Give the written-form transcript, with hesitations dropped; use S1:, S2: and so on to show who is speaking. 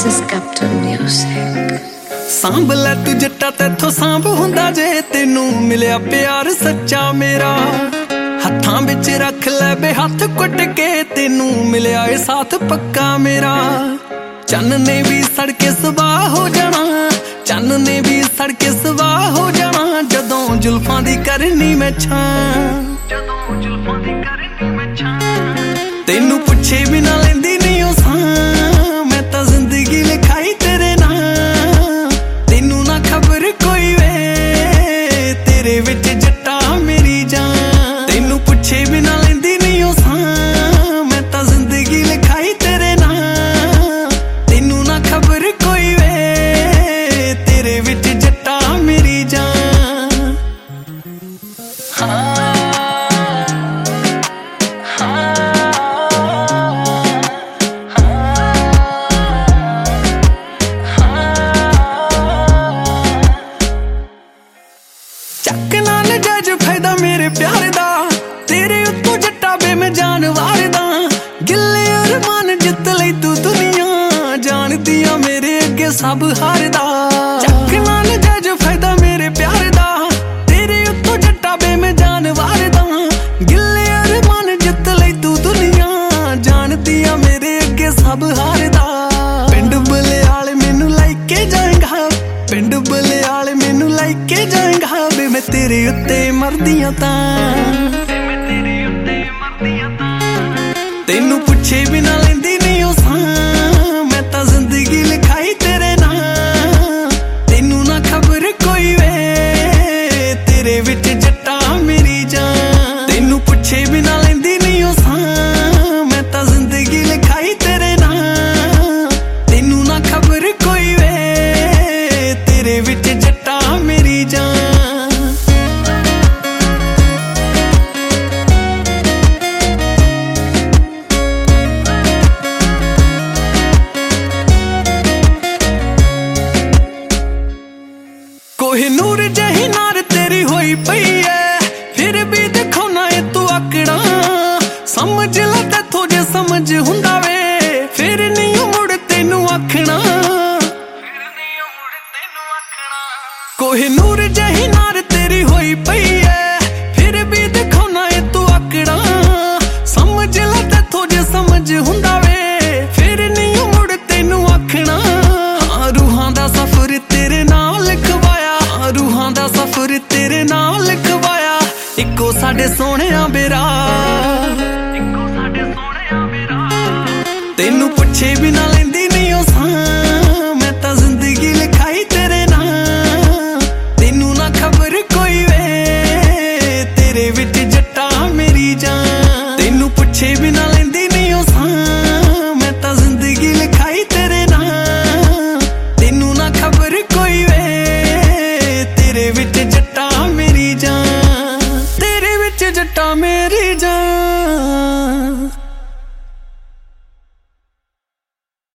S1: This is Captain Music.
S2: Samb लै तू जट्टा तैथों सांभ हुंदा जे तेनू मिलिया प्यार सच्चा मेरा हत्थां विच रख लै बे हत्थ कुट के तेनू मिलिया ए साथ पक्का मेरा चन्न ने भी सड़के सवाह हो जाना चन्न ने भी सड़के सवाह हो जाना जदों जुल्फां दी करनी मैं छां तेनू पुछे बिना लैंदी नहीं ओ सां मैं तां जिंदगी लिखाई तेरे नाल तेनू ना खबर कोई वे तेरे विच जट्टा मेरी जान तेनू पुछे बिना लैंदी नहीं ओ सां मैं तां जिंदगी लिखाई तेरे नाल तेनू ना खबर कोई वे तेरे विच जट्टा मेरी जान चक ना नजायज फायदा मेरे प्यार दा तेरे उत्तों जट्टा बे मैं जान वारदा गिले अरमान जित लई तू दुनिया जानदियां मेरे अगे सब हारदा चक ना नजायज फायदा मेरे प्यार दा तेरे उत्तों जट्टा बे मैं जान वारदा गिले अरमान जित लई तू दुनिया जानदियां मेरे अगे सब हारदा पिंड बलियाल मैनू लाइके जाएगा पिंड बलियाल मैनू लाइके जाएगा वे मैं तेरे उत्ते मरदियां तां तेनू पुछे बिना लैंदी नहीं ओ सां मैं तां जिंदगी लिखाई तेरे नाल तेनू ना खबर कोई वे तेरे विच जट्टा मेरी जान तेनू पुछे बिना लैंदी नहीं ओ सां मैं तां जिंदगी लिखाई तेरे नाल तेनू ना खबर कोई वे तेरे विच जट्टा मेरी जान कोहिनूर जही नार तेरी होई पई है फिर भी देखो ना ये तू आकड़ा समझ ला तैथों जे समझ हुंदा वे फिर नहीं मुड़ तेनू आखना कोहिनूर जही नार तेरी होई पई है फिर भी देखो ना ये तू आकड़ा समझ ला तैथों जे समझ हुंदा वे फिर नहीं मुड़ तेनू आखना हाँ रूहां दा सफर तेरे नाल लिखवाया रूहां दा सफर तेरे नाल लिखवाया इक्को साडे सोहणिया बेरा तेनू पुछे बिना लैंदी नहीं ओ सां मैं तां जिंदगी लिखाई तेरे नाल तेनू ना खबर कोई वे तेरे विच जट्टा मेरी जान तेनू पुछे बिना